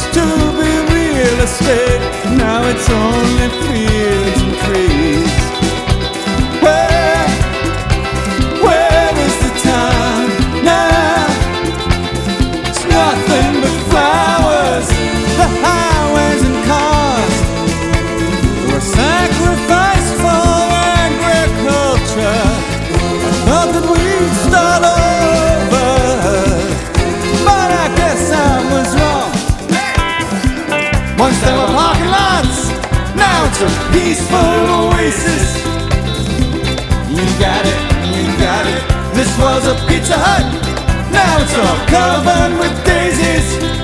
used to be real estate, now it's only fields and trees. Where is the town now? It's nothing but flowers, the highways and cars were sacrificed for agriculture. I thought that we'd start over, but I guess I was wrong. Once there were parking lots, now it's a peaceful oasis. You got it, you got it. This was a Pizza Hut, now it's all covered with daisies.